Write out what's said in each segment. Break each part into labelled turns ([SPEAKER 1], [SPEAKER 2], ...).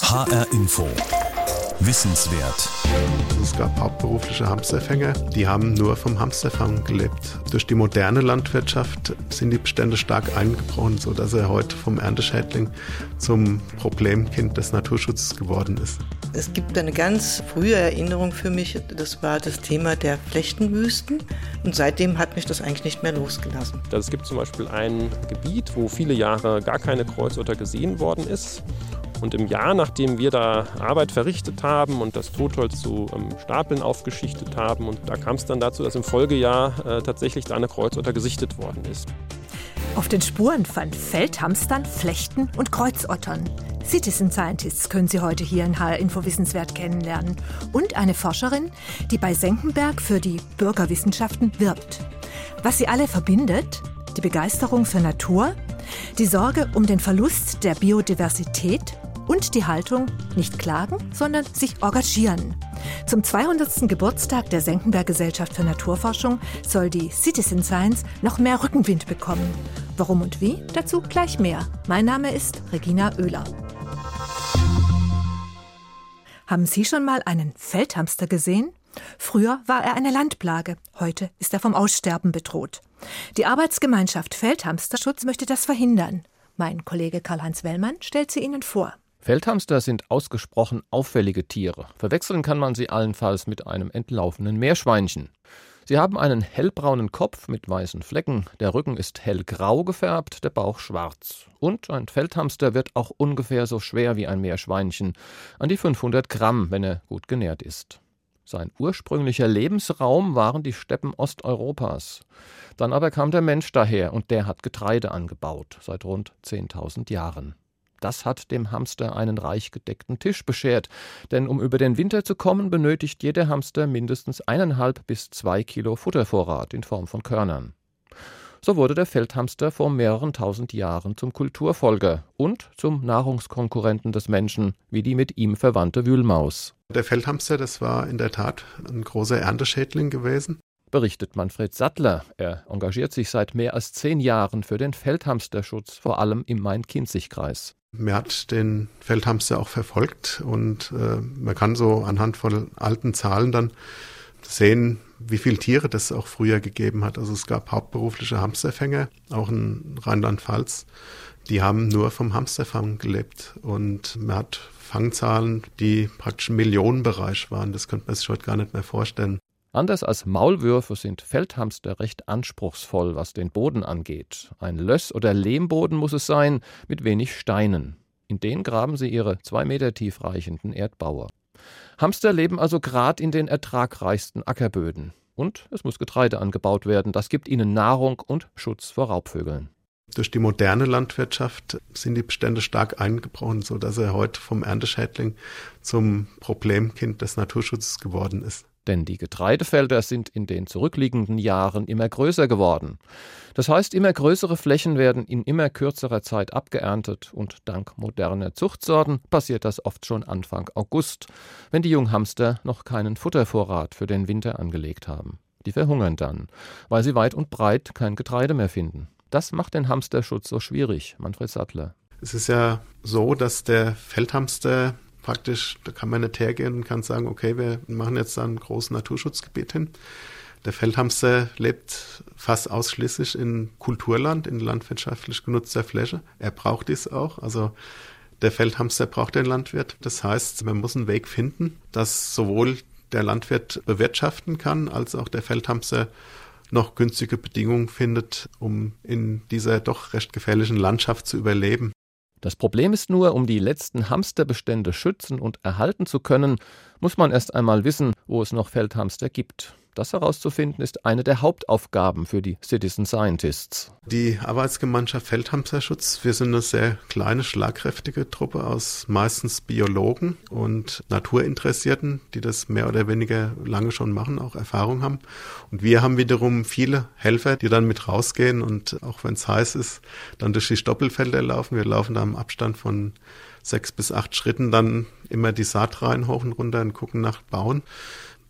[SPEAKER 1] HR Info. Wissenswert.
[SPEAKER 2] Es gab hauptberufliche Hamsterfänger, die haben nur vom Hamsterfang gelebt. Durch die moderne Landwirtschaft sind die Bestände stark eingebrochen, sodass er heute vom Ernteschädling zum Problemkind des Naturschutzes geworden ist.
[SPEAKER 3] Es gibt eine ganz frühe Erinnerung für mich, das war das Thema der Flechtenwüsten. Und seitdem hat mich das eigentlich nicht mehr losgelassen.
[SPEAKER 4] Es gibt zum Beispiel ein Gebiet, wo viele Jahre gar keine Kreuzotter gesehen worden ist. Und im Jahr, nachdem wir da Arbeit verrichtet haben und das Totholz zu Stapeln aufgeschichtet haben, und da kam es dann dazu, dass im Folgejahr tatsächlich da eine Kreuzotter gesichtet worden ist.
[SPEAKER 5] Auf den Spuren von Feldhamstern, Flechten und Kreuzottern. Citizen Scientists können Sie heute hier in HR Info Wissenswert kennenlernen. Und eine Forscherin, die bei Senckenberg für die Bürgerwissenschaften wirbt. Was sie alle verbindet: die Begeisterung für Natur, die Sorge um den Verlust der Biodiversität und die Haltung, nicht klagen, sondern sich engagieren. Zum 200. Geburtstag der Senckenberg Gesellschaft für Naturforschung soll die Citizen Science noch mehr Rückenwind bekommen. Warum und wie? Dazu gleich mehr. Mein Name ist Regina Oehler. Haben Sie schon mal einen Feldhamster gesehen? Früher war er eine Landplage, heute ist er vom Aussterben bedroht. Die Arbeitsgemeinschaft Feldhamsterschutz möchte das verhindern. Mein Kollege Karl-Heinz Wellmann stellt sie Ihnen vor.
[SPEAKER 6] Feldhamster sind ausgesprochen auffällige Tiere. Verwechseln kann man sie allenfalls mit einem entlaufenen Meerschweinchen. Sie haben einen hellbraunen Kopf mit weißen Flecken, der Rücken ist hellgrau gefärbt, der Bauch schwarz. Und ein Feldhamster wird auch ungefähr so schwer wie ein Meerschweinchen, an die 500 Gramm, wenn er gut genährt ist. Sein ursprünglicher Lebensraum waren die Steppen Osteuropas. Dann aber kam der Mensch daher und der hat Getreide angebaut, seit rund 10.000 Jahren. Das hat dem Hamster einen reich gedeckten Tisch beschert, denn um über den Winter zu kommen, benötigt jeder Hamster mindestens 1,5 bis 2 Kilo Futtervorrat in Form von Körnern. So wurde der Feldhamster vor mehreren tausend Jahren zum Kulturfolger und zum Nahrungskonkurrenten des Menschen, wie die mit ihm verwandte Wühlmaus.
[SPEAKER 2] Der Feldhamster, das war in der Tat ein großer Ernteschädling gewesen.
[SPEAKER 6] Berichtet Manfred Sattler. Er engagiert sich seit mehr als 10 Jahren für den Feldhamsterschutz, vor allem im Main-Kinzig-Kreis.
[SPEAKER 2] Man hat den Feldhamster auch verfolgt und man kann so anhand von alten Zahlen dann sehen, wie viele Tiere das auch früher gegeben hat. Also es gab hauptberufliche Hamsterfänger, auch in Rheinland-Pfalz. Die haben nur vom Hamsterfang gelebt und man hat Fangzahlen, die praktisch im Millionenbereich waren. Das könnte man sich heute gar nicht mehr vorstellen.
[SPEAKER 6] Anders als Maulwürfe sind Feldhamster recht anspruchsvoll, was den Boden angeht. Ein Löss- oder Lehmboden muss es sein, mit wenig Steinen. In den graben sie ihre 2 Meter tief reichenden Erdbaue. Hamster leben also gerade in den ertragreichsten Ackerböden. Und es muss Getreide angebaut werden. Das gibt ihnen Nahrung und Schutz vor Raubvögeln.
[SPEAKER 2] Durch die moderne Landwirtschaft sind die Bestände stark eingebrochen, sodass er heute vom Ernteschädling zum Problemkind des Naturschutzes geworden ist.
[SPEAKER 6] Denn die Getreidefelder sind in den zurückliegenden Jahren immer größer geworden. Das heißt, immer größere Flächen werden in immer kürzerer Zeit abgeerntet und dank moderner Zuchtsorten passiert das oft schon Anfang August, wenn die Junghamster noch keinen Futtervorrat für den Winter angelegt haben. Die verhungern dann, weil sie weit und breit kein Getreide mehr finden. Das macht den Hamsterschutz so schwierig, Manfred Sattler.
[SPEAKER 2] Es ist ja so, dass der Feldhamster praktisch, da kann man nicht hergehen und kann sagen, okay, wir machen jetzt da ein großes Naturschutzgebiet hin. Der Feldhamster lebt fast ausschließlich in Kulturland, in landwirtschaftlich genutzter Fläche. Er braucht dies auch. Also der Feldhamster braucht den Landwirt. Das heißt, man muss einen Weg finden, dass sowohl der Landwirt bewirtschaften kann, als auch der Feldhamster noch günstige Bedingungen findet, um in dieser doch recht gefährlichen Landschaft zu überleben.
[SPEAKER 6] Das Problem ist nur, um die letzten Hamsterbestände schützen und erhalten zu können, muss man erst einmal wissen, wo es noch Feldhamster gibt. Das herauszufinden ist eine der Hauptaufgaben für die Citizen Scientists.
[SPEAKER 2] Die Arbeitsgemeinschaft Feldhamsterschutz, wir sind eine sehr kleine, schlagkräftige Truppe aus meistens Biologen und Naturinteressierten, die das mehr oder weniger lange schon machen, auch Erfahrung haben. Und wir haben wiederum viele Helfer, die dann mit rausgehen und auch wenn es heiß ist, dann durch die Stoppelfelder laufen. Wir laufen da im Abstand von 6 bis 8 Schritten dann immer die Saatreihen hoch und runter und gucken nach Bauen.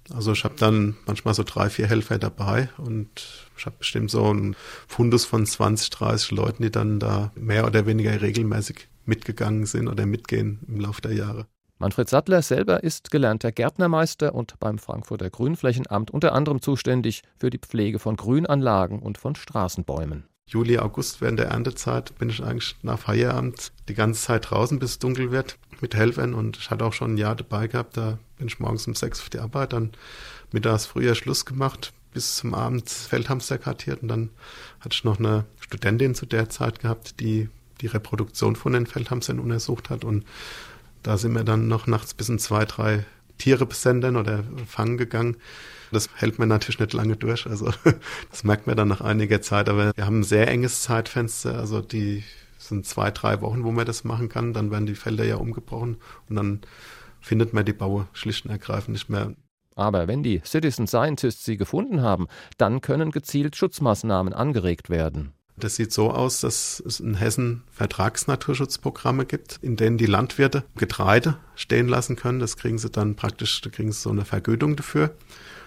[SPEAKER 2] Also ich habe dann manchmal so 3, 4 Helfer dabei und ich habe bestimmt so einen Fundus von 20, 30 Leuten, die dann da mehr oder weniger regelmäßig mitgegangen sind oder mitgehen im Laufe der Jahre.
[SPEAKER 6] Manfred Sattler selber ist gelernter Gärtnermeister und beim Frankfurter Grünflächenamt unter anderem zuständig für die Pflege von Grünanlagen und von Straßenbäumen.
[SPEAKER 2] Juli, August während der Erntezeit bin ich eigentlich nach Feierabend die ganze Zeit draußen, bis es dunkel wird, mit Helfern. Und ich hatte auch schon ein Jahr dabei gehabt, da bin ich morgens um 6 auf die Arbeit, dann mittags früher Schluss gemacht, bis zum Abend Feldhamster kartiert. Und dann hatte ich noch eine Studentin zu der Zeit gehabt, die die Reproduktion von den Feldhamstern untersucht hat. Und da sind wir dann noch nachts bis um 2, 3 Tiere besendern oder fangen gegangen. Das hält man natürlich nicht lange durch, also das merkt man dann nach einiger Zeit, aber wir haben ein sehr enges Zeitfenster, also die sind 2, 3 Wochen, wo man das machen kann, dann werden die Felder ja umgebrochen und dann findet man die Baue schlicht und ergreifend nicht mehr.
[SPEAKER 6] Aber wenn die Citizen Scientists sie gefunden haben, dann können gezielt Schutzmaßnahmen angeregt werden.
[SPEAKER 2] Das sieht so aus, dass es in Hessen Vertragsnaturschutzprogramme gibt, in denen die Landwirte Getreide stehen lassen können. Das kriegen sie dann praktisch, da kriegen sie so eine Vergütung dafür.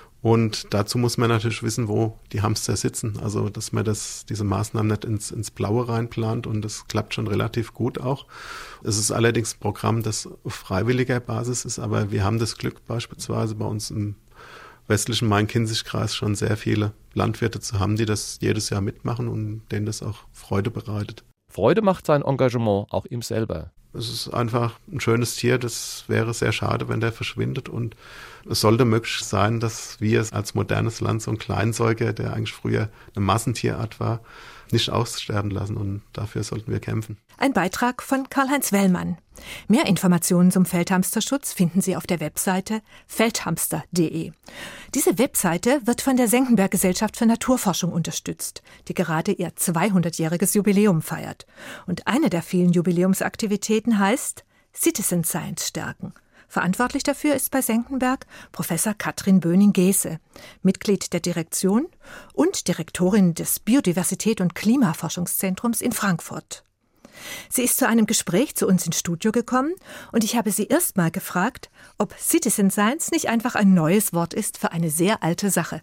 [SPEAKER 2] Und dazu muss man natürlich wissen, wo die Hamster sitzen. Also, dass man diese Maßnahmen nicht ins Blaue reinplant und das klappt schon relativ gut auch. Es ist allerdings ein Programm, das auf freiwilliger Basis ist, aber wir haben das Glück beispielsweise bei uns im westlichen Main-Kinzig-Kreis schon sehr viele Landwirte zu haben, die das jedes Jahr mitmachen und denen das auch Freude bereitet.
[SPEAKER 6] Freude macht sein Engagement auch ihm selber.
[SPEAKER 2] Es ist einfach ein schönes Tier, das wäre sehr schade, wenn der verschwindet und es sollte möglich sein, dass wir als modernes Land so einen Kleinsäuger, der eigentlich früher eine Massentierart war, nicht aussterben lassen und dafür sollten wir kämpfen.
[SPEAKER 5] Ein Beitrag von Karl-Heinz Wellmann. Mehr Informationen zum Feldhamsterschutz finden Sie auf der Webseite feldhamster.de. Diese Webseite wird von der Senckenberg Gesellschaft für Naturforschung unterstützt, die gerade ihr 200-jähriges Jubiläum feiert. Und eine der vielen Jubiläumsaktivitäten heißt Citizen Science stärken. Verantwortlich dafür ist bei Senckenberg Professor Katrin Böning-Gese, Mitglied der Direktion und Direktorin des Biodiversität- und Klimaforschungszentrums in Frankfurt. Sie ist zu einem Gespräch zu uns ins Studio gekommen und ich habe sie erst mal gefragt, ob Citizen Science nicht einfach ein neues Wort ist für eine sehr alte Sache.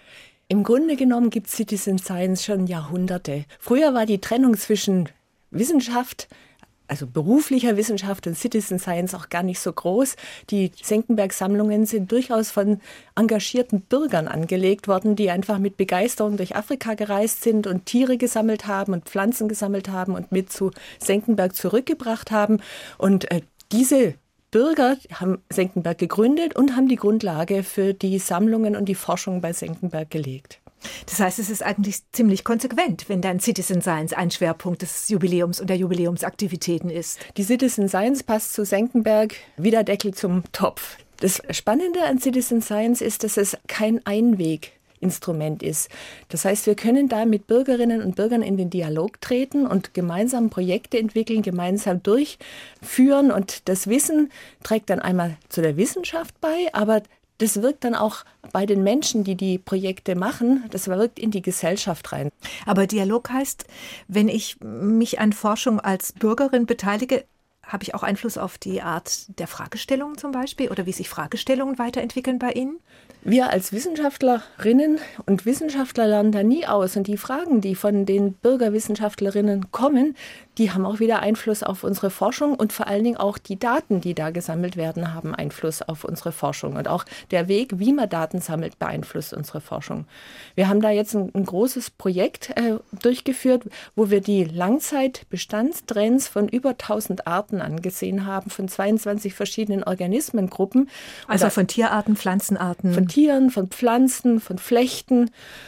[SPEAKER 7] Im Grunde genommen gibt es Citizen Science schon Jahrhunderte. Früher war die Trennung zwischen Wissenschaft, also beruflicher Wissenschaft und Citizen Science auch gar nicht so groß. Die Senckenberg-Sammlungen sind durchaus von engagierten Bürgern angelegt worden, die einfach mit Begeisterung durch Afrika gereist sind und Tiere gesammelt haben und Pflanzen gesammelt haben und mit zu Senckenberg zurückgebracht haben. Und diese Bürger haben Senckenberg gegründet und haben die Grundlage für die Sammlungen und die Forschung bei Senckenberg gelegt.
[SPEAKER 5] Das heißt, es ist eigentlich ziemlich konsequent, wenn dann Citizen Science ein Schwerpunkt des Jubiläums und der Jubiläumsaktivitäten ist.
[SPEAKER 7] Die Citizen Science passt zu Senckenberg wie der Deckel zum Topf. Das Spannende an Citizen Science ist, dass es kein Einweginstrument ist. Das heißt, wir können da mit Bürgerinnen und Bürgern in den Dialog treten und gemeinsam Projekte entwickeln, gemeinsam durchführen. Und das Wissen trägt dann einmal zu der Wissenschaft bei, aber das wirkt dann auch bei den Menschen, die die Projekte machen, das wirkt in die Gesellschaft rein.
[SPEAKER 5] Aber Dialog heißt, wenn ich mich an Forschung als Bürgerin beteilige, habe ich auch Einfluss auf die Art der Fragestellungen zum Beispiel oder wie sich Fragestellungen weiterentwickeln bei Ihnen?
[SPEAKER 7] Wir als Wissenschaftlerinnen und Wissenschaftler lernen da nie aus. Und die Fragen, die von den Bürgerwissenschaftlerinnen kommen, die haben auch wieder Einfluss auf unsere Forschung und vor allen Dingen auch die Daten, die da gesammelt werden, haben Einfluss auf unsere Forschung. Und auch der Weg, wie man Daten sammelt, beeinflusst unsere Forschung. Wir haben da jetzt ein großes Projekt durchgeführt, wo wir die Langzeitbestandstrends von über 1000 Arten angesehen haben, von 22 verschiedenen Organismengruppen.
[SPEAKER 5] Also von Tierarten, Pflanzenarten.
[SPEAKER 7] Von Tieren, von Pflanzen, von Flechten.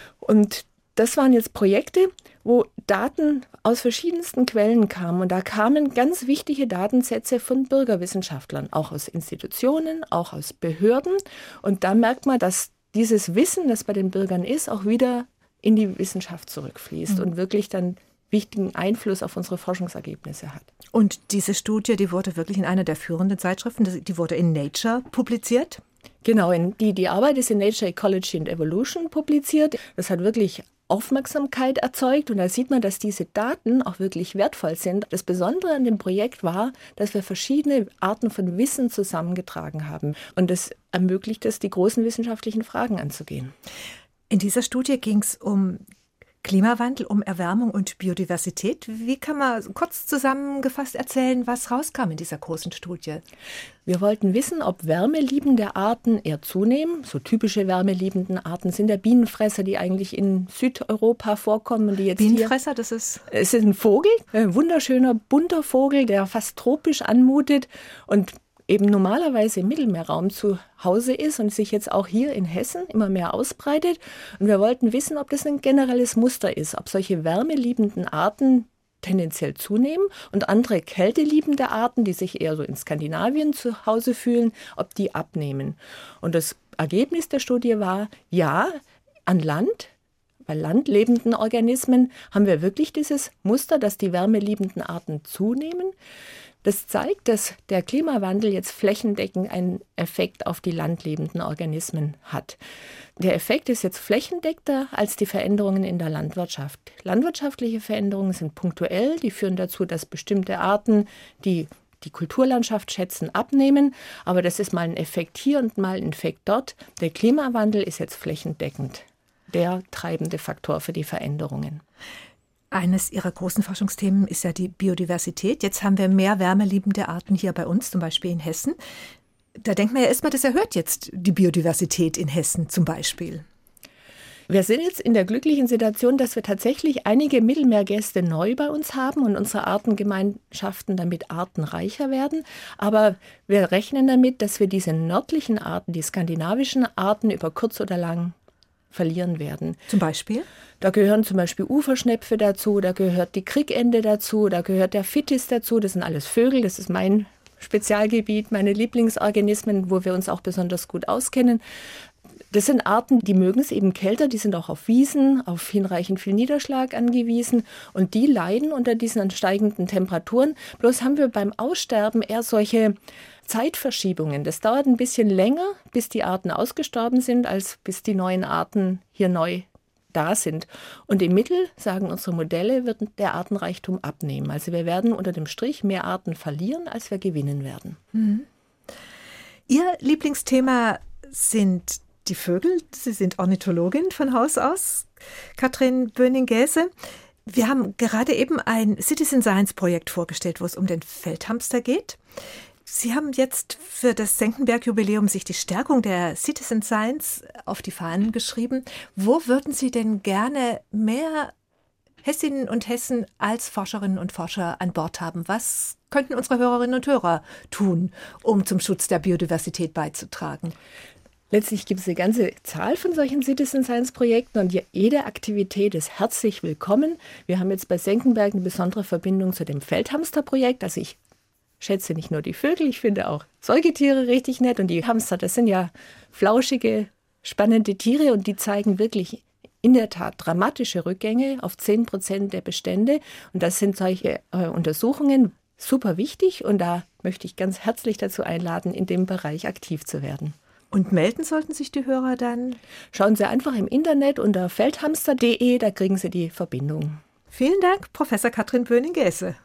[SPEAKER 7] Und das waren jetzt Projekte, wo Daten aus verschiedensten Quellen kamen. Und da kamen ganz wichtige Datensätze von Bürgerwissenschaftlern, auch aus Institutionen, auch aus Behörden. Und da merkt man, dass dieses Wissen, das bei den Bürgern ist, auch wieder in die Wissenschaft zurückfließt und wirklich dann wichtigen Einfluss auf unsere Forschungsergebnisse hat.
[SPEAKER 5] Und diese Studie, die wurde wirklich in einer der führenden Zeitschriften, die wurde in Nature publiziert?
[SPEAKER 7] Genau, die Arbeit ist in Nature Ecology and Evolution publiziert. Das hat wirklich Aufmerksamkeit erzeugt und da sieht man, dass diese Daten auch wirklich wertvoll sind. Das Besondere an dem Projekt war, dass wir verschiedene Arten von Wissen zusammengetragen haben und das ermöglicht es, die großen wissenschaftlichen Fragen anzugehen.
[SPEAKER 5] In dieser Studie ging es um Klimawandel, um Erwärmung und Biodiversität. Wie kann man kurz zusammengefasst erzählen, was rauskam in dieser großen Studie?
[SPEAKER 7] Wir wollten wissen, ob wärmeliebende Arten eher zunehmen. So typische wärmeliebenden Arten sind der Bienenfresser, die eigentlich in Südeuropa vorkommen. Und die jetzt
[SPEAKER 5] Bienenfresser, das ist?
[SPEAKER 7] Es ist ein Vogel, ein wunderschöner, bunter Vogel, der fast tropisch anmutet und eben normalerweise im Mittelmeerraum zu Hause ist und sich jetzt auch hier in Hessen immer mehr ausbreitet. Und wir wollten wissen, ob das ein generelles Muster ist, ob solche wärmeliebenden Arten tendenziell zunehmen und andere kälteliebende Arten, die sich eher so in Skandinavien zu Hause fühlen, ob die abnehmen. Und das Ergebnis der Studie war, ja, an Land, bei landlebenden Organismen haben wir wirklich dieses Muster, dass die wärmeliebenden Arten zunehmen. Das zeigt, dass der Klimawandel jetzt flächendeckend einen Effekt auf die landlebenden Organismen hat. Der Effekt ist jetzt flächendeckender als die Veränderungen in der Landwirtschaft. Landwirtschaftliche Veränderungen sind punktuell, die führen dazu, dass bestimmte Arten, die die Kulturlandschaft schätzen, abnehmen. Aber das ist mal ein Effekt hier und mal ein Effekt dort. Der Klimawandel ist jetzt flächendeckend der treibende Faktor für die Veränderungen.
[SPEAKER 5] Eines Ihrer großen Forschungsthemen ist ja die Biodiversität. Jetzt haben wir mehr wärmeliebende Arten hier bei uns, zum Beispiel in Hessen. Da denkt man ja erstmal, das erhöht jetzt die Biodiversität in Hessen zum Beispiel.
[SPEAKER 7] Wir sind jetzt in der glücklichen Situation, dass wir tatsächlich einige Mittelmeergäste neu bei uns haben und unsere Artengemeinschaften damit artenreicher werden. Aber wir rechnen damit, dass wir diese nördlichen Arten, die skandinavischen Arten über kurz oder lang verlieren werden.
[SPEAKER 5] Zum Beispiel?
[SPEAKER 7] Da gehören zum Beispiel Uferschnepfe dazu, da gehört die Krickente dazu, da gehört der Fittis dazu. Das sind alles Vögel, das ist mein Spezialgebiet, meine Lieblingsorganismen, wo wir uns auch besonders gut auskennen. Das sind Arten, die mögen es eben kälter, die sind auch auf Wiesen, auf hinreichend viel Niederschlag angewiesen und die leiden unter diesen steigenden Temperaturen. Bloß haben wir beim Aussterben eher solche Zeitverschiebungen. Das dauert ein bisschen länger, bis die Arten ausgestorben sind, als bis die neuen Arten hier neu da sind. Und im Mittel, sagen unsere Modelle, wird der Artenreichtum abnehmen. Also wir werden unter dem Strich mehr Arten verlieren, als wir gewinnen werden.
[SPEAKER 5] Mhm. Ihr Lieblingsthema sind die Vögel. Sie sind Ornithologin von Haus aus, Katrin Böning-Gäse. Wir haben gerade eben ein Citizen Science Projekt vorgestellt, wo es um den Feldhamster geht. Sie haben jetzt für das Senckenberg-Jubiläum sich die Stärkung der Citizen Science auf die Fahnen geschrieben. Wo würden Sie denn gerne mehr Hessinnen und Hessen als Forscherinnen und Forscher an Bord haben? Was könnten unsere Hörerinnen und Hörer tun, um zum Schutz der Biodiversität beizutragen?
[SPEAKER 7] Letztlich gibt es eine ganze Zahl von solchen Citizen Science Projekten und jede Aktivität ist herzlich willkommen. Wir haben jetzt bei Senckenberg eine besondere Verbindung zu dem Feldhamster-Projekt. Also ich schätze nicht nur die Vögel, ich finde auch Säugetiere richtig nett. Und die Hamster, das sind ja flauschige, spannende Tiere und die zeigen wirklich in der Tat dramatische Rückgänge auf 10% der Bestände. Und das sind solche Untersuchungen super wichtig und da möchte ich ganz herzlich dazu einladen, in dem Bereich aktiv zu werden.
[SPEAKER 5] Und melden sollten sich die Hörer dann?
[SPEAKER 7] Schauen Sie einfach im Internet unter feldhamster.de, da kriegen Sie die Verbindung.
[SPEAKER 5] Vielen Dank, Professor Katrin Böning-Gäse.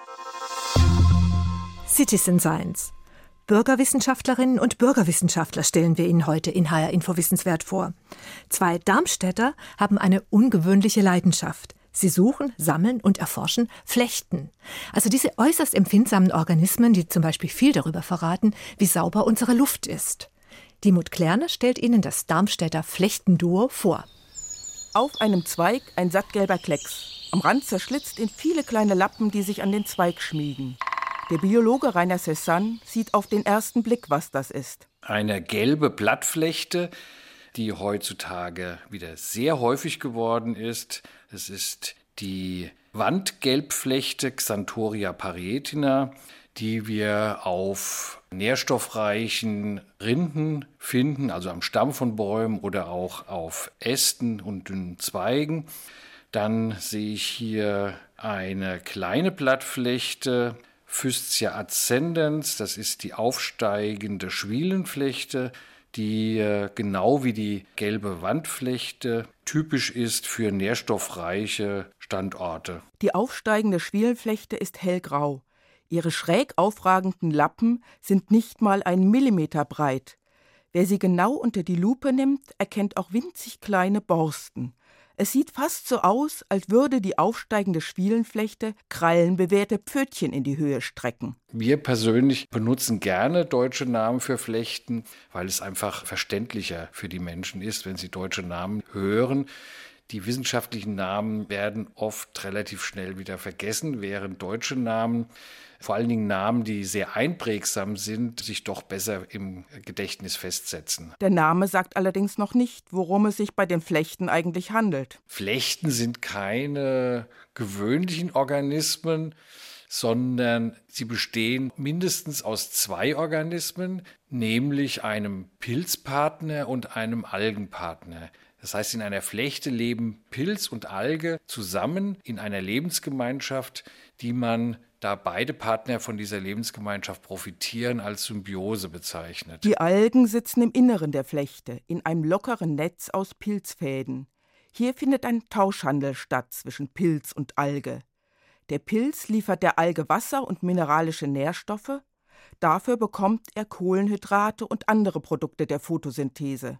[SPEAKER 5] Citizen Science. Bürgerwissenschaftlerinnen und Bürgerwissenschaftler stellen wir Ihnen heute in HR Info Wissenswert vor. 2 Darmstädter haben eine ungewöhnliche Leidenschaft. Sie suchen, sammeln und erforschen Flechten. Also diese äußerst empfindsamen Organismen, die zum Beispiel viel darüber verraten, wie sauber unsere Luft ist. Dimut Klerne stellt Ihnen das Darmstädter Flechtenduo vor.
[SPEAKER 8] Auf einem Zweig ein sattgelber Klecks. Am Rand zerschlitzt in viele kleine Lappen, die sich an den Zweig schmiegen. Der Biologe Rainer Cézanne sieht auf den ersten Blick, was das ist.
[SPEAKER 9] Eine gelbe Blattflechte, die heutzutage wieder sehr häufig geworden ist. Es ist die Wandgelbflechte Xanthoria parietina, die wir auf nährstoffreichen Rinden finden, also am Stamm von Bäumen oder auch auf Ästen und dünnen Zweigen. Dann sehe ich hier eine kleine Blattflechte, Physcia ascendens, das ist die aufsteigende Schwielenflechte, die genau wie die gelbe Wandflechte typisch ist für nährstoffreiche Standorte.
[SPEAKER 8] Die aufsteigende Schwielenflechte ist hellgrau. Ihre schräg aufragenden Lappen sind nicht mal 1 Millimeter breit. Wer sie genau unter die Lupe nimmt, erkennt auch winzig kleine Borsten. Es sieht fast so aus, als würde die aufsteigende Schwielenflechte krallenbewehrte Pfötchen in die Höhe strecken.
[SPEAKER 9] Wir persönlich benutzen gerne deutsche Namen für Flechten, weil es einfach verständlicher für die Menschen ist, wenn sie deutsche Namen hören. Die wissenschaftlichen Namen werden oft relativ schnell wieder vergessen, während deutsche Namen, vor allen Dingen Namen, die sehr einprägsam sind, sich doch besser im Gedächtnis festsetzen.
[SPEAKER 8] Der Name sagt allerdings noch nicht, worum es sich bei den Flechten eigentlich handelt.
[SPEAKER 9] Flechten sind keine gewöhnlichen Organismen, sondern sie bestehen mindestens aus 2 Organismen, nämlich einem Pilzpartner und einem Algenpartner. Das heißt, in einer Flechte leben Pilz und Alge zusammen in einer Lebensgemeinschaft, die man, da beide Partner von dieser Lebensgemeinschaft profitieren, als Symbiose bezeichnet.
[SPEAKER 8] Die Algen sitzen im Inneren der Flechte, in einem lockeren Netz aus Pilzfäden. Hier findet ein Tauschhandel statt zwischen Pilz und Alge. Der Pilz liefert der Alge Wasser und mineralische Nährstoffe. Dafür bekommt er Kohlenhydrate und andere Produkte der Photosynthese.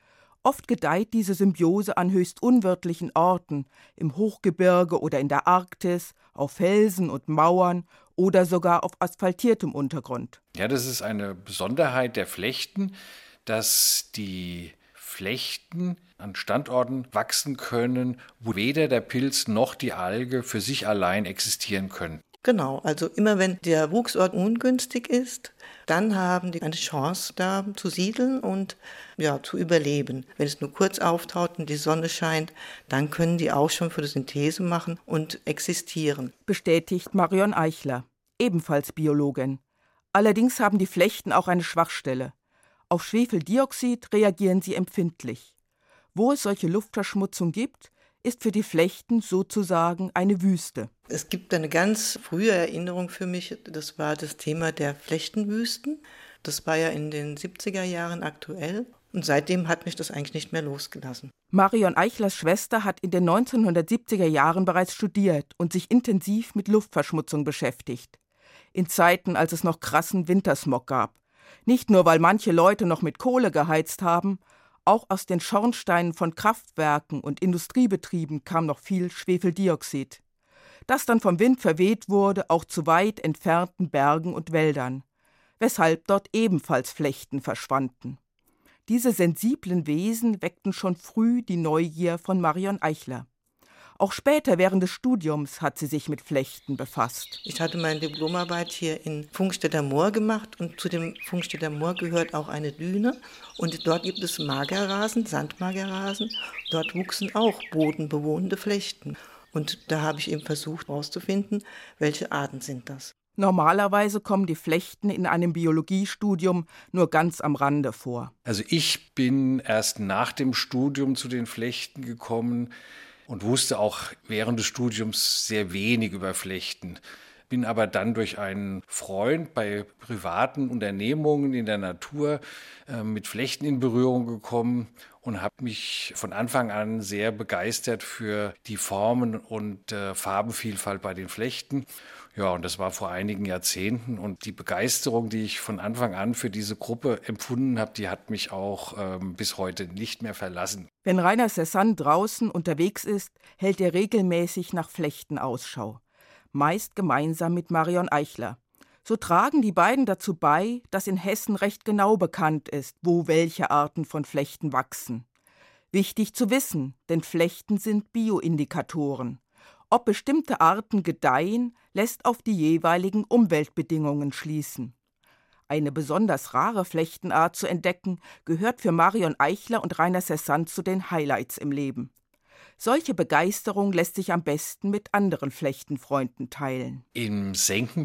[SPEAKER 8] Oft gedeiht diese Symbiose an höchst unwirtlichen Orten, im Hochgebirge oder in der Arktis, auf Felsen und Mauern oder sogar auf asphaltiertem Untergrund.
[SPEAKER 9] Ja, das ist eine Besonderheit der Flechten, dass die Flechten an Standorten wachsen können, wo weder der Pilz noch die Alge für sich allein existieren können.
[SPEAKER 3] Genau, also immer wenn der Wuchsort ungünstig ist, dann haben die eine Chance, da zu siedeln und zu überleben. Wenn es nur kurz auftaut und die Sonne scheint, dann können die auch schon Photosynthese machen und existieren.
[SPEAKER 8] Bestätigt Marion Eichler, ebenfalls Biologin. Allerdings haben die Flechten auch eine Schwachstelle. Auf Schwefeldioxid reagieren sie empfindlich. Wo es solche Luftverschmutzung gibt, ist für die Flechten sozusagen eine Wüste.
[SPEAKER 3] Es gibt eine ganz frühe Erinnerung für mich, das war das Thema der Flechtenwüsten. Das war ja in den 70er Jahren aktuell und seitdem hat mich das eigentlich nicht mehr losgelassen.
[SPEAKER 8] Marion Eichlers Schwester hat in den 1970er Jahren bereits studiert und sich intensiv mit Luftverschmutzung beschäftigt. In Zeiten, als es noch krassen Wintersmog gab. Nicht nur, weil manche Leute noch mit Kohle geheizt haben, auch aus den Schornsteinen von Kraftwerken und Industriebetrieben kam noch viel Schwefeldioxid, das dann vom Wind verweht wurde, auch zu weit entfernten Bergen und Wäldern, weshalb dort ebenfalls Flechten verschwanden. Diese sensiblen Wesen weckten schon früh die Neugier von Marion Eichler. Auch später während des Studiums hat sie sich mit Flechten befasst.
[SPEAKER 3] Ich hatte meine Diplomarbeit hier in Pfungstedter Moor gemacht und zu dem Pfungstedter Moor gehört auch eine Düne und dort gibt es Magerrasen, Sandmagerrasen. Dort wuchsen auch bodenbewohnende Flechten und da habe ich eben versucht herauszufinden, welche Arten sind das.
[SPEAKER 8] Normalerweise kommen die Flechten in einem Biologiestudium nur ganz am Rande vor.
[SPEAKER 9] Also ich bin erst nach dem Studium zu den Flechten gekommen und wusste auch während des Studiums sehr wenig über Flechten. Bin aber dann durch einen Freund bei privaten Unternehmungen in der Natur mit Flechten in Berührung gekommen und habe mich von Anfang an sehr begeistert für die Formen und Farbenvielfalt bei den Flechten. Ja, und das war vor einigen Jahrzehnten und die Begeisterung, die ich von Anfang an für diese Gruppe empfunden habe, die hat mich auch bis heute nicht mehr verlassen.
[SPEAKER 8] Wenn Rainer Cézanne draußen unterwegs ist, hält er regelmäßig nach Flechten Ausschau. Meist gemeinsam mit Marion Eichler. So tragen die beiden dazu bei, dass in Hessen recht genau bekannt ist, wo welche Arten von Flechten wachsen. Wichtig zu wissen, denn Flechten sind Bioindikatoren. Ob bestimmte Arten gedeihen, lässt auf die jeweiligen Umweltbedingungen schließen. Eine besonders rare Flechtenart zu entdecken, gehört für Marion Eichler und Rainer Cézanne zu den Highlights im Leben. Solche Begeisterung lässt sich am besten mit anderen Flechtenfreunden teilen.
[SPEAKER 9] Im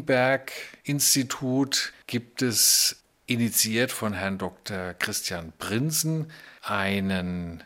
[SPEAKER 9] Senckenberg-Institut gibt es, initiiert von Herrn Dr. Christian Prinzen, einen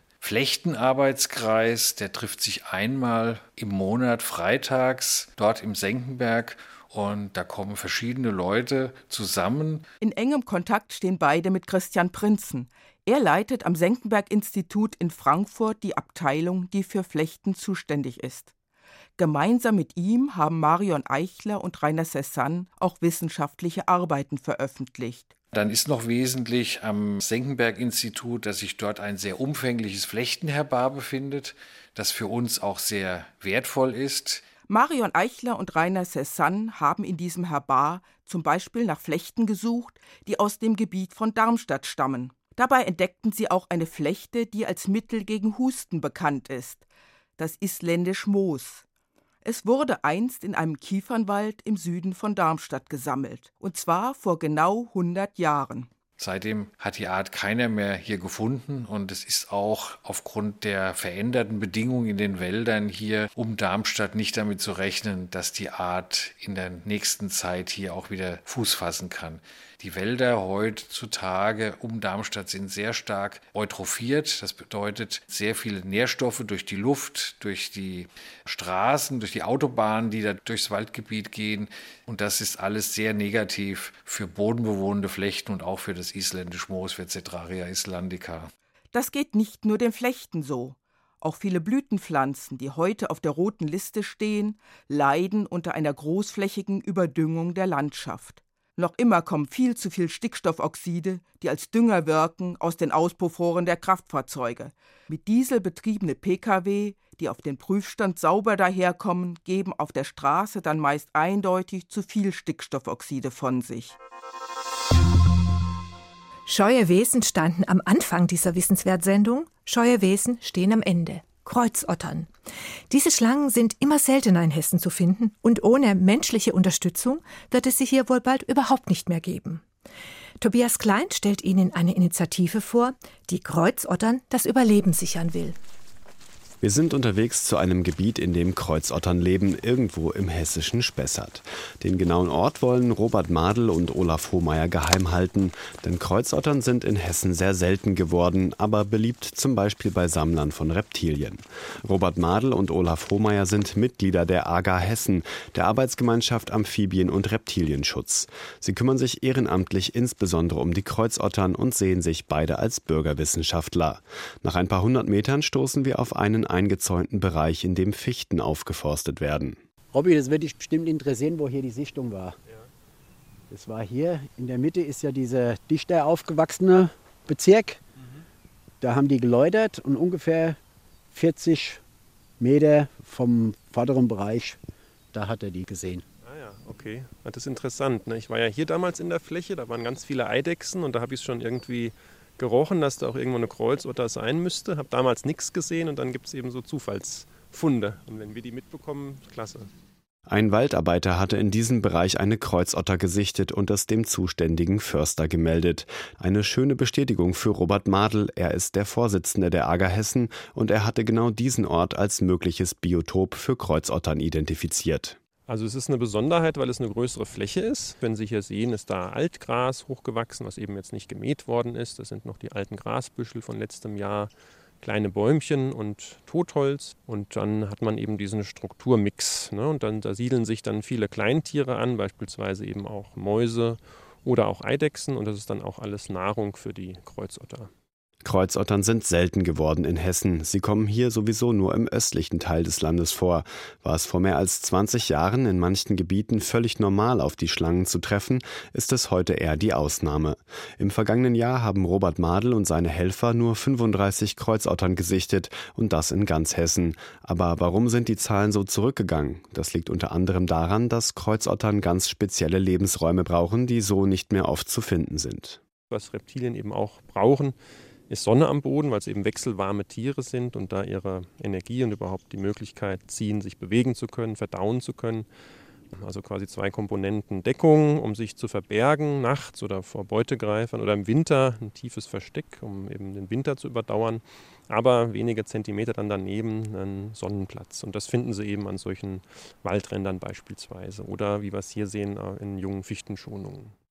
[SPEAKER 9] Flechtenarbeitskreis, der trifft sich einmal im Monat freitags dort im Senckenberg Und da kommen verschiedene Leute zusammen.
[SPEAKER 8] In engem Kontakt stehen beide mit Christian Prinzen. Er leitet am Senckenberg-Institut in Frankfurt die Abteilung, die für Flechten zuständig ist. Gemeinsam mit ihm haben Marion Eichler und Rainer Cézanne auch wissenschaftliche Arbeiten veröffentlicht.
[SPEAKER 9] Dann ist noch wesentlich am Senckenberg-Institut, dass sich dort ein sehr umfängliches Flechtenherbar befindet, das für uns auch sehr wertvoll ist.
[SPEAKER 8] Marion Eichler und Rainer Cézanne haben in diesem Herbar zum Beispiel nach Flechten gesucht, die aus dem Gebiet von Darmstadt stammen. Dabei entdeckten sie auch eine Flechte, die als Mittel gegen Husten bekannt ist, das Isländisch Moos. Es wurde einst in einem Kiefernwald im Süden von Darmstadt gesammelt, und zwar vor genau 100 Jahren.
[SPEAKER 9] Seitdem hat die Art keiner mehr hier gefunden und es ist auch aufgrund der veränderten Bedingungen in den Wäldern hier um Darmstadt nicht damit zu rechnen, dass die Art in der nächsten Zeit hier auch wieder Fuß fassen kann. Die Wälder heutzutage um Darmstadt sind sehr stark eutrophiert. Das bedeutet sehr viele Nährstoffe durch die Luft, durch die Straßen, durch die Autobahnen, die da durchs Waldgebiet gehen. Und das ist alles sehr negativ für bodenbewohnende Flechten und auch für das isländische Moos, für Cetraria islandica.
[SPEAKER 8] Das geht nicht nur den Flechten so. Auch viele Blütenpflanzen, die heute auf der roten Liste stehen, leiden unter einer großflächigen Überdüngung der Landschaft. Noch immer kommen viel zu viel Stickstoffoxide, die als Dünger wirken, aus den Auspuffrohren der Kraftfahrzeuge. Mit Diesel betriebene Pkw, die auf den Prüfstand sauber daherkommen, geben auf der Straße dann meist eindeutig zu viel Stickstoffoxide von sich.
[SPEAKER 5] Scheue Wesen standen am Anfang dieser Wissenswertsendung, scheue Wesen stehen am Ende. Kreuzottern. Diese Schlangen sind immer seltener in Hessen zu finden und ohne menschliche Unterstützung wird es sie hier wohl bald überhaupt nicht mehr geben. Tobias Klein stellt Ihnen eine Initiative vor, die Kreuzottern das Überleben sichern will.
[SPEAKER 10] Wir sind unterwegs zu einem Gebiet, in dem Kreuzottern leben, irgendwo im hessischen Spessart. Den genauen Ort wollen Robert Madel und Olaf Hohmeier geheim halten, denn Kreuzottern sind in Hessen sehr selten geworden, aber beliebt zum Beispiel bei Sammlern von Reptilien. Robert Madel und Olaf Hohmeier sind Mitglieder der AGA Hessen, der Arbeitsgemeinschaft Amphibien- und Reptilienschutz. Sie kümmern sich ehrenamtlich insbesondere um die Kreuzottern und sehen sich beide als Bürgerwissenschaftler. Nach ein paar 100 Metern stoßen wir auf einen eingezäunten Bereich, in dem Fichten aufgeforstet werden.
[SPEAKER 11] Robby, das wird dich bestimmt interessieren, wo hier die Sichtung war. Ja. Das war hier, in der Mitte ist ja dieser dichter aufgewachsene Bezirk. Da haben die geläutert und ungefähr 40 Meter vom vorderen Bereich, da hat er die gesehen.
[SPEAKER 4] Ah ja, okay. Das ist interessant. Ne? Ich war ja hier damals in der Fläche, da waren ganz viele Eidechsen und da habe ich es schon irgendwie gerochen, dass da auch irgendwo eine Kreuzotter sein müsste. Habe damals nichts gesehen und dann gibt es eben so Zufallsfunde. Und wenn wir die mitbekommen, klasse.
[SPEAKER 10] Ein Waldarbeiter hatte in diesem Bereich eine Kreuzotter gesichtet und es dem zuständigen Förster gemeldet. Eine schöne Bestätigung für Robert Madel. Er ist der Vorsitzende der AGA Hessen und er hatte genau diesen Ort als mögliches Biotop für Kreuzottern identifiziert.
[SPEAKER 4] Also es ist eine Besonderheit, weil es eine größere Fläche ist. Wenn Sie hier sehen, ist da Altgras hochgewachsen, was eben jetzt nicht gemäht worden ist. Das sind noch die alten Grasbüschel von letztem Jahr, kleine Bäumchen und Totholz. Und dann hat man eben diesen Strukturmix. Ne? Und da siedeln sich dann viele Kleintiere an, beispielsweise eben auch Mäuse oder auch Eidechsen. Und das ist dann auch alles Nahrung für die Kreuzotter.
[SPEAKER 10] Kreuzottern sind selten geworden in Hessen. Sie kommen hier sowieso nur im östlichen Teil des Landes vor. War es vor mehr als 20 Jahren in manchen Gebieten völlig normal, auf die Schlangen zu treffen, ist es heute eher die Ausnahme. Im vergangenen Jahr haben Robert Madel und seine Helfer nur 35 Kreuzottern gesichtet und das in ganz Hessen. Aber warum sind die Zahlen so zurückgegangen? Das liegt unter anderem daran, dass Kreuzottern ganz spezielle Lebensräume brauchen, die so nicht mehr oft zu finden sind.
[SPEAKER 4] Was Reptilien eben auch brauchen, ist Sonne am Boden, weil es eben wechselwarme Tiere sind und da ihre Energie und überhaupt die Möglichkeit ziehen, sich bewegen zu können, verdauen zu können. Also quasi 2 Komponenten: Deckung, um sich zu verbergen, nachts oder vor Beutegreifern, oder im Winter ein tiefes Versteck, um eben den Winter zu überdauern. Aber wenige Zentimeter dann daneben einen Sonnenplatz. Und das finden Sie eben an solchen Waldrändern beispielsweise oder, wie wir es hier sehen, in jungen Fichtenschonungen.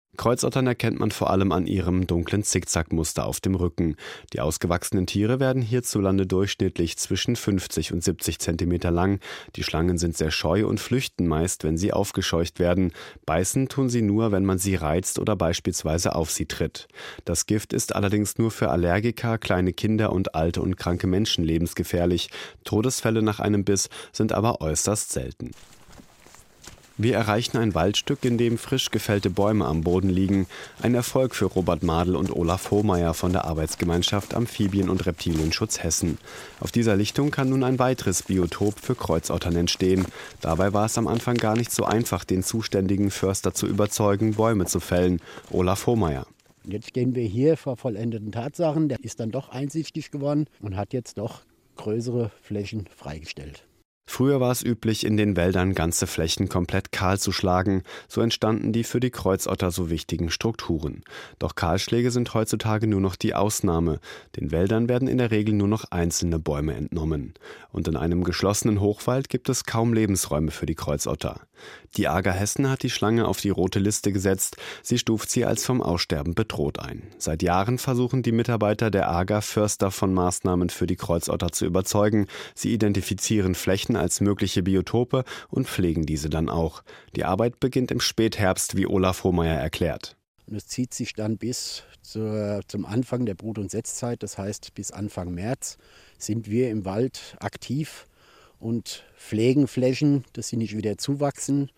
[SPEAKER 10] Kreuzottern erkennt man vor allem an ihrem dunklen Zickzackmuster auf dem Rücken. Die ausgewachsenen Tiere werden hierzulande durchschnittlich zwischen 50 und 70 Zentimeter lang. Die Schlangen sind sehr scheu und flüchten meist, wenn sie aufgescheucht werden. Beißen tun sie nur, wenn man sie reizt oder beispielsweise auf sie tritt. Das Gift ist allerdings nur für Allergiker, kleine Kinder und alte und kranke Menschen lebensgefährlich. Todesfälle nach einem Biss sind aber äußerst selten. Wir erreichen ein Waldstück, in dem frisch gefällte Bäume am Boden liegen. Ein Erfolg für Robert Madel und Olaf Hohmeier von der Arbeitsgemeinschaft Amphibien- und Reptilienschutz Hessen. Auf dieser Lichtung kann nun ein weiteres Biotop für Kreuzottern entstehen. Dabei war es am Anfang gar nicht so einfach, den zuständigen Förster zu überzeugen, Bäume zu fällen. Olaf Hohmeier.
[SPEAKER 11] Jetzt stehen wir hier vor vollendeten Tatsachen. Der ist dann doch einsichtig geworden und hat jetzt doch größere Flächen freigestellt.
[SPEAKER 10] Früher war es üblich, in den Wäldern ganze Flächen komplett kahl zu schlagen. So entstanden die für die Kreuzotter so wichtigen Strukturen. Doch Kahlschläge sind heutzutage nur noch die Ausnahme. Den Wäldern werden in der Regel nur noch einzelne Bäume entnommen. Und in einem geschlossenen Hochwald gibt es kaum Lebensräume für die Kreuzotter. Die AGA Hessen hat die Schlange auf die rote Liste gesetzt. Sie stuft sie als vom Aussterben bedroht ein. Seit Jahren versuchen die Mitarbeiter der AGA, Förster von Maßnahmen für die Kreuzotter zu überzeugen. Sie identifizieren Flächen als mögliche Biotope und pflegen diese dann auch. Die Arbeit beginnt im Spätherbst, wie Olaf Hohmeier erklärt.
[SPEAKER 11] Und es zieht sich dann bis zum Anfang der Brut- und Setzzeit, das heißt bis Anfang März, sind wir im Wald aktiv und pflegen Flächen, dass sie nicht wieder zuwachsen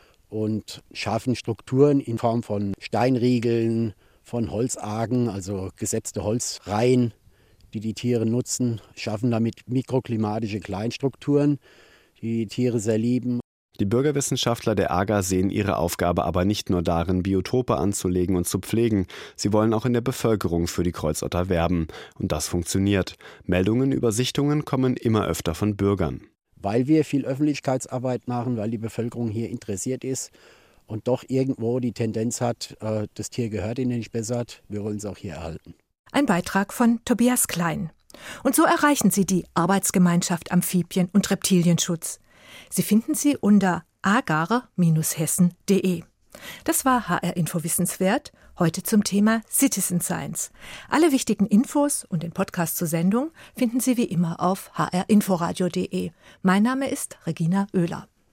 [SPEAKER 11] und schaffen Strukturen in Form von Steinriegeln, von Holzargen, also gesetzte Holzreihen, die die Tiere nutzen, schaffen damit mikroklimatische Kleinstrukturen, die die Tiere sehr lieben.
[SPEAKER 10] Die Bürgerwissenschaftler der AGA sehen ihre Aufgabe aber nicht nur darin, Biotope anzulegen und zu pflegen. Sie wollen auch in der Bevölkerung für die Kreuzotter werben. Und das funktioniert. Meldungen über Sichtungen kommen immer öfter von Bürgern.
[SPEAKER 11] Weil wir viel Öffentlichkeitsarbeit machen, weil die Bevölkerung hier interessiert ist und doch irgendwo die Tendenz hat, das Tier gehört ihnen nicht besser, wir wollen es auch hier erhalten.
[SPEAKER 5] Ein Beitrag von Tobias Klein. Und so erreichen Sie die Arbeitsgemeinschaft Amphibien- und Reptilienschutz. Sie finden sie unter agare-hessen.de. Das war HR Info Wissenswert, heute zum Thema Citizen Science. Alle wichtigen Infos und den Podcast zur Sendung finden Sie wie immer auf hrinforadio.de. Mein Name ist Regina Oehler.